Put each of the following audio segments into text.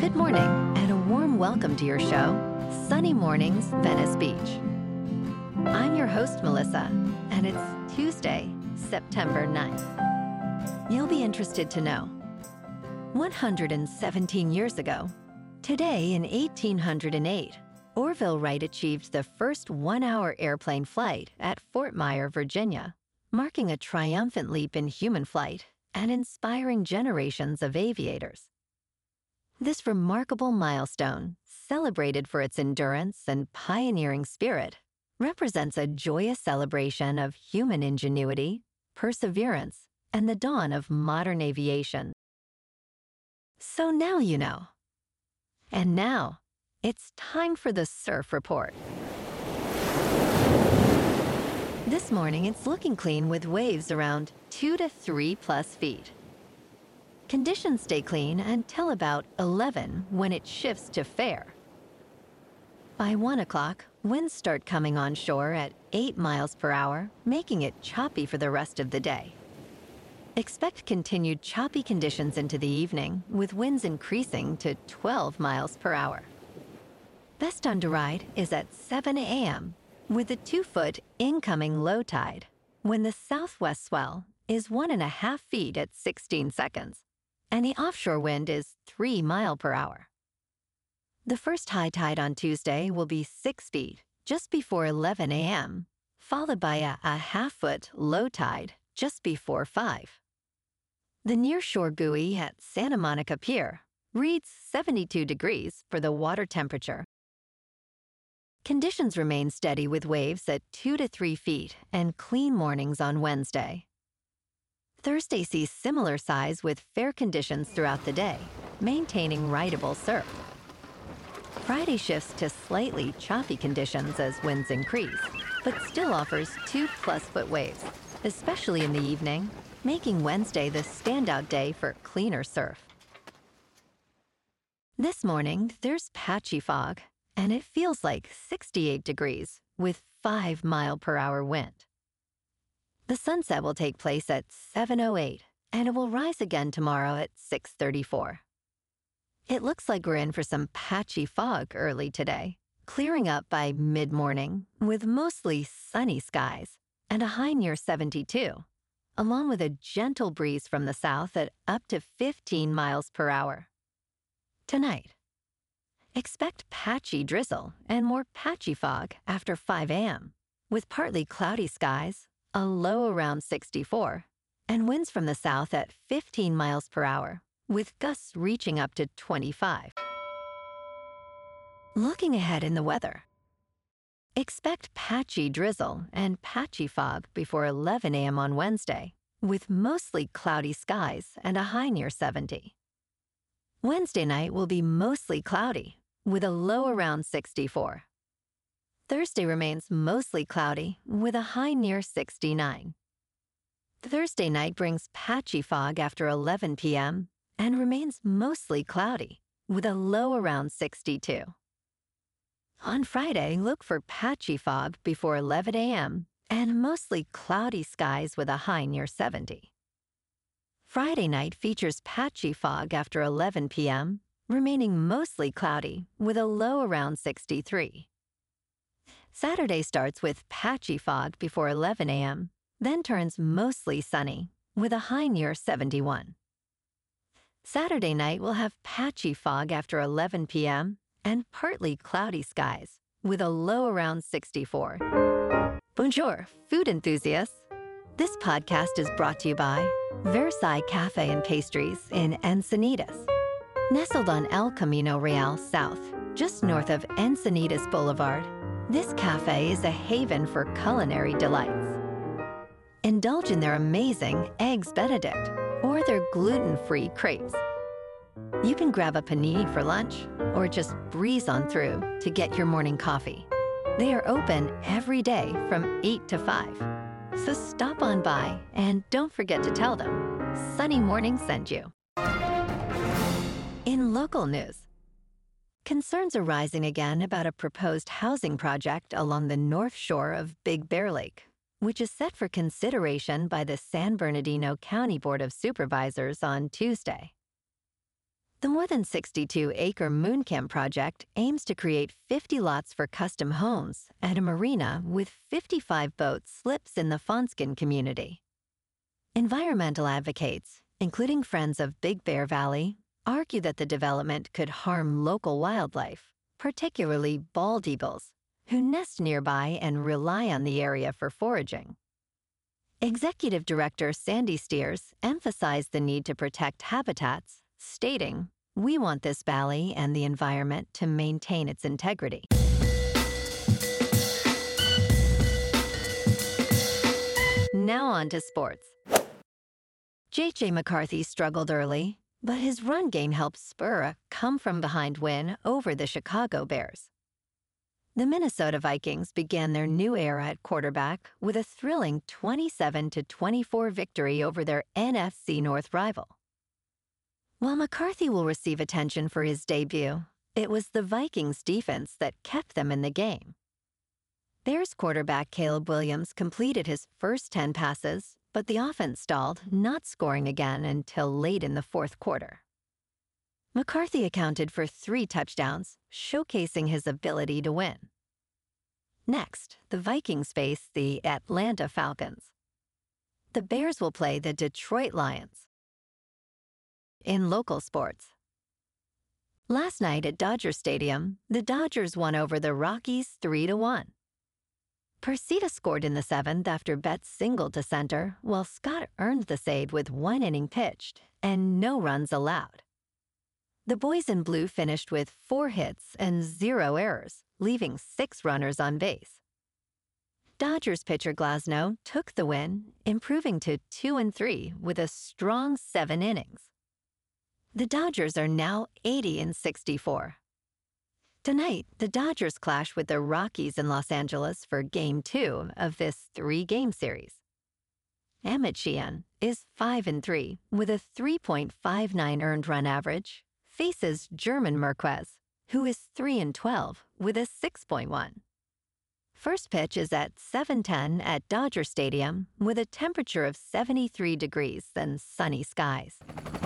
Good morning, and a warm welcome to your show, Sunny Mornings, Venice Beach. I'm your host, Melissa, and it's Tuesday, September 9th. You'll be interested to know, 117 years ago, today in 1808, Orville Wright achieved the first one-hour airplane flight at Fort Myer, Virginia, marking a triumphant leap in human flight and inspiring generations of aviators. This remarkable milestone, celebrated for its endurance and pioneering spirit, represents a joyous celebration of human ingenuity, perseverance, and the dawn of modern aviation. So now you know. And now, it's time for the Surf Report. This morning, it's looking clean with waves around 2 to 3 plus feet. Conditions stay clean until about 11 when it shifts to fair. By 1 o'clock, winds start coming on shore at 8 miles per hour, making it choppy for the rest of the day. Expect continued choppy conditions into the evening, with winds increasing to 12 miles per hour. Best time to ride is at 7 a.m. with a 2-foot incoming low tide, when the southwest swell is 1.5 feet at 16 seconds, and the offshore wind is 3 miles per hour. The first high tide on Tuesday will be 6 feet just before 11 a.m., followed by a 1/2-foot low tide just before 5. The nearshore buoy at Santa Monica Pier reads 72 degrees for the water temperature. Conditions remain steady with waves at 2 to 3 feet and clean mornings on Wednesday. Thursday sees similar size with fair conditions throughout the day, maintaining rideable surf. Friday shifts to slightly choppy conditions as winds increase, but still offers 2+ foot waves, especially in the evening, making Wednesday the standout day for cleaner surf. This morning, there's patchy fog, and it feels like 68 degrees with 5 mile per hour wind. The sunset will take place at 7:08, and it will rise again tomorrow at 6:34. It looks like we're in for some patchy fog early today, clearing up by mid-morning with mostly sunny skies and a high near 72, along with a gentle breeze from the south at up to 15 miles per hour. Tonight, expect patchy drizzle and more patchy fog after 5 a.m., with partly cloudy skies, a low around 64, and winds from the south at 15 miles per hour, with gusts reaching up to 25. Looking ahead in the weather, expect patchy drizzle and patchy fog before 11 a.m. on Wednesday, with mostly cloudy skies and a high near 70. Wednesday night will be mostly cloudy, with a low around 64. Thursday remains mostly cloudy, with a high near 69. Thursday night brings patchy fog after 11 p.m. and remains mostly cloudy, with a low around 62. On Friday, look for patchy fog before 11 a.m. and mostly cloudy skies with a high near 70. Friday night features patchy fog after 11 p.m., remaining mostly cloudy, with a low around 63. Saturday starts with patchy fog before 11 a.m., then turns mostly sunny, with a high near 71. Saturday night will have patchy fog after 11 p.m. and partly cloudy skies, with a low around 64. Bonjour, food enthusiasts. This podcast is brought to you by Versailles Cafe and Pastries in Encinitas. Nestled on El Camino Real South, just north of Encinitas Boulevard, this cafe is a haven for culinary delights. Indulge in their amazing Eggs Benedict or their gluten-free crepes. You can grab a panini for lunch or just breeze on through to get your morning coffee. They are open every day from 8 to 5. So stop on by and don't forget to tell them Sunny Morning sent you. In local news, concerns are rising again about a proposed housing project along the north shore of Big Bear Lake, which is set for consideration by the San Bernardino County Board of Supervisors on Tuesday. The more than 62-acre Moon Camp project aims to create 50 lots for custom homes and a marina with 55 boat slips in the Fonskin community. Environmental advocates, including Friends of Big Bear Valley, argue that the development could harm local wildlife, particularly bald eagles, who nest nearby and rely on the area for foraging. Executive Director Sandy Steers emphasized the need to protect habitats, stating, "We want this valley and the environment to maintain its integrity." Now on to sports. J.J. McCarthy struggled early, but his run game helped spur a come-from-behind win over the Chicago Bears. The Minnesota Vikings began their new era at quarterback with a thrilling 27-24 victory over their NFC North rival. While McCarthy will receive attention for his debut, it was the Vikings' defense that kept them in the game. Bears quarterback Caleb Williams completed his first 10 passes, but the offense stalled, not scoring again until late in the fourth quarter. McCarthy accounted for 3 touchdowns, showcasing his ability to win. Next, the Vikings face the Atlanta Falcons. The Bears will play the Detroit Lions. In local sports, last night at Dodger Stadium, the Dodgers won over the Rockies 3-1. Persida scored in the 7th after Betts singled to center, while Scott earned the save with 1 inning pitched and no runs allowed. The boys in blue finished with 4 hits and 0 errors, leaving 6 runners on base. Dodgers pitcher Glasnow took the win, improving to 2-3 with a strong 7 innings. The Dodgers are now 80-64. Tonight, the Dodgers clash with the Rockies in Los Angeles for Game 2 of this 3-game series. Emmett Sheehan is 5-3 with a 3.59 earned run average, faces German Marquez, who is 3-12 with a 6.1. First pitch is at 7:10 at Dodger Stadium with a temperature of 73 degrees and sunny skies.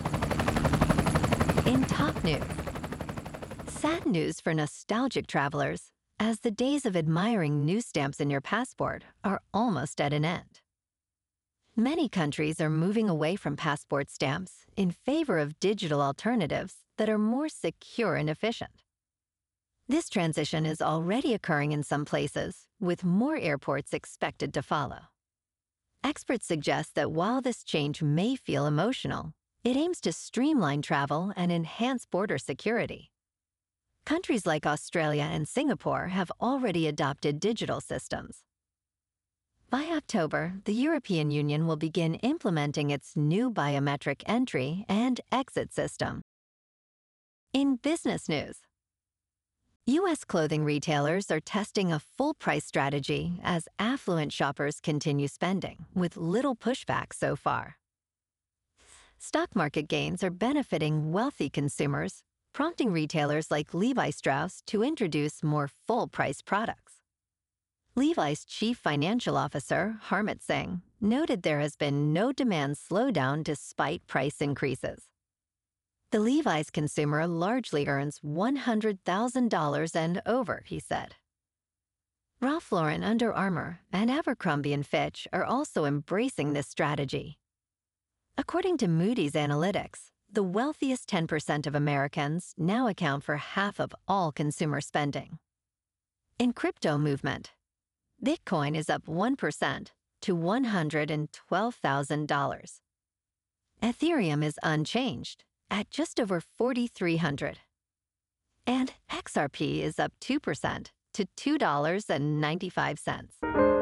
In top news, sad news for nostalgic travelers, as the days of admiring news stamps in your passport are almost at an end. Many countries are moving away from passport stamps in favor of digital alternatives that are more secure and efficient. This transition is already occurring in some places, with more airports expected to follow. Experts suggest that while this change may feel emotional, it aims to streamline travel and enhance border security. Countries like Australia and Singapore have already adopted digital systems. By October, the European Union will begin implementing its new biometric entry and exit system. In business news, U.S. clothing retailers are testing a full-price strategy as affluent shoppers continue spending, with little pushback so far. Stock market gains are benefiting wealthy consumers, prompting retailers like Levi Strauss to introduce more full-price products. Levi's chief financial officer, Harmit Singh, noted there has been no demand slowdown despite price increases. The Levi's consumer largely earns $100,000 and over, he said. Ralph Lauren, Under Armour, and Abercrombie & Fitch are also embracing this strategy. According to Moody's Analytics, the wealthiest 10% of Americans now account for half of all consumer spending. In crypto movement, Bitcoin is up 1% to $112,000. Ethereum is unchanged at just over 4,300. And XRP is up 2% to $2.95.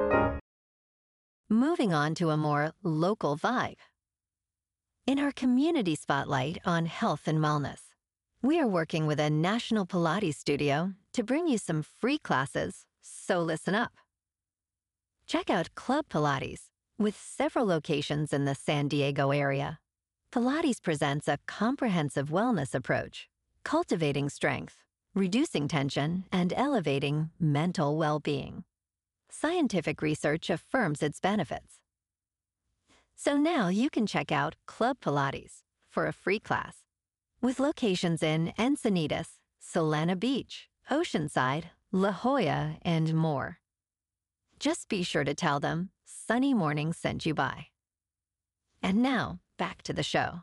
Moving on to a more local vibe. In our community spotlight on health and wellness, we are working with a national Pilates studio to bring you some free classes, so listen up. Check out Club Pilates, with several locations in the San Diego area. Pilates presents a comprehensive wellness approach, cultivating strength, reducing tension, and elevating mental well-being. Scientific research affirms its benefits. So now you can check out Club Pilates for a free class with locations in Encinitas, Solana Beach, Oceanside, La Jolla, and more. Just be sure to tell them Sunny Mornings sent you by. And now, back to the show.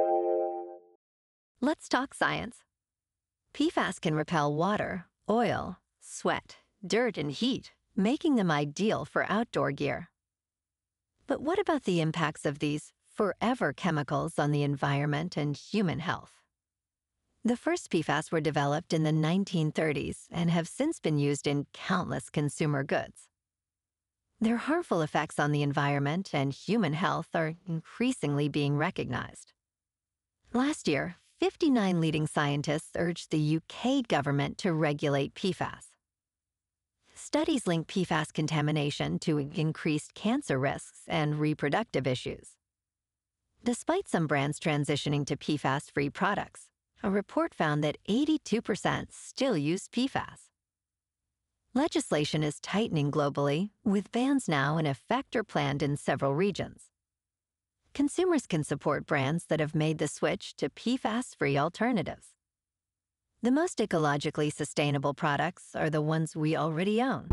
Let's talk science. PFAS can repel water, oil, sweat, dirt, and heat, making them ideal for outdoor gear. But what about the impacts of these forever chemicals on the environment and human health? The first PFAS were developed in the 1930s and have since been used in countless consumer goods. Their harmful effects on the environment and human health are increasingly being recognized. Last year, 59 leading scientists urged the UK government to regulate PFAS. Studies link PFAS contamination to increased cancer risks and reproductive issues. Despite some brands transitioning to PFAS-free products, a report found that 82% still use PFAS. Legislation is tightening globally, with bans now in effect or planned in several regions. Consumers can support brands that have made the switch to PFAS-free alternatives. The most ecologically sustainable products are the ones we already own.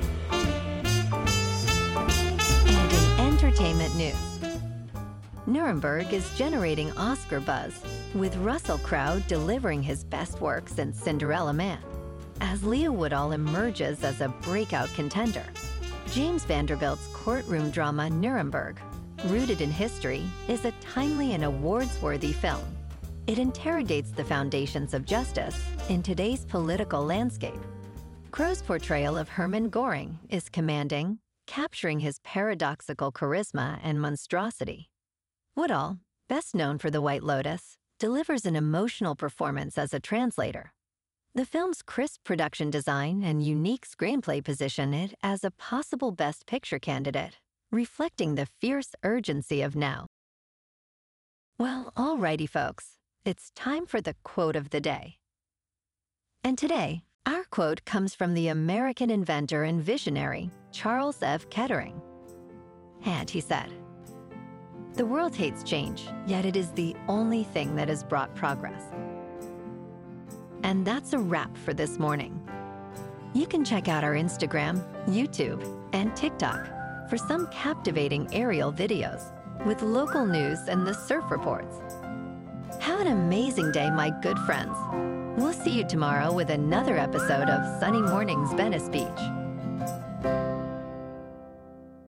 And in entertainment news, Nuremberg is generating Oscar buzz, with Russell Crowe delivering his best work since Cinderella Man, as Leah Woodall emerges as a breakout contender. James Vanderbilt's courtroom drama Nuremberg, rooted in history, is a timely and awards-worthy film. It interrogates the foundations of justice in today's political landscape. Crowe's portrayal of Hermann Göring is commanding, capturing his paradoxical charisma and monstrosity. Woodall, best known for The White Lotus, delivers an emotional performance as a translator. The film's crisp production design and unique screenplay position it as a possible Best Picture candidate, reflecting the fierce urgency of now. Well, alrighty, folks, it's time for the quote of the day. And today, our quote comes from the American inventor and visionary, Charles F. Kettering. And he said, "The world hates change, yet it is the only thing that has brought progress." And that's a wrap for this morning. You can check out our Instagram, YouTube, and TikTok for some captivating aerial videos with local news and the surf reports. Have an amazing day, my good friends. We'll see you tomorrow with another episode of Sunny Mornings Venice Beach.